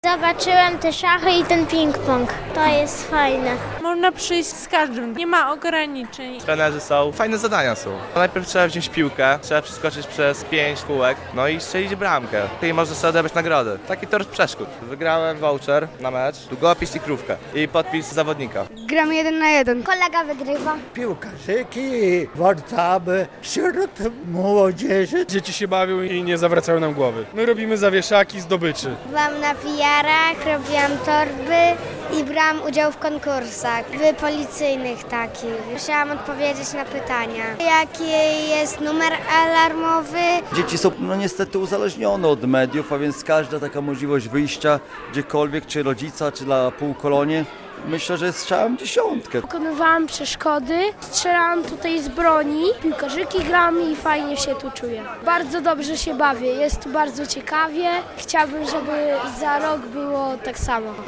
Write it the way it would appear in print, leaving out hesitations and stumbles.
Zobaczyłem te szachy i ten ping-pong. To jest fajne. Można przyjść z każdym, nie ma ograniczeń. Trenerzy są, fajne zadania są. Najpierw trzeba wziąć piłkę, trzeba przeskoczyć przez 5 kółek, no i strzelić bramkę. I można sobie odebrać nagrodę. Taki tor przeszkód. Wygrałem voucher na mecz, długopis i krówkę. I podpis zawodnika. Gramy 1 na 1. Kolega wygrywa. Piłkarzyki, warcaby, wśród młodzieży. Dzieci się bawią i nie zawracają nam głowy. My robimy zawieszaki, zdobyczy. Byłam na PR-ach, robiłam torby i brałam udział w konkursach, policyjnych takich. Musiałam odpowiedzieć na pytania. Jaki jest numer alarmowy? Dzieci są niestety uzależnione od mediów, a więc każda taka możliwość wyjścia gdziekolwiek, czy rodzica, czy dla półkolonie, myślę, że strzałem 10. Pokonywałam przeszkody, strzelałam tutaj z broni, piłkarzyki gram i fajnie się tu czuję. Bardzo dobrze się bawię, jest tu bardzo ciekawie. Chciałbym, żeby za rok było tak samo.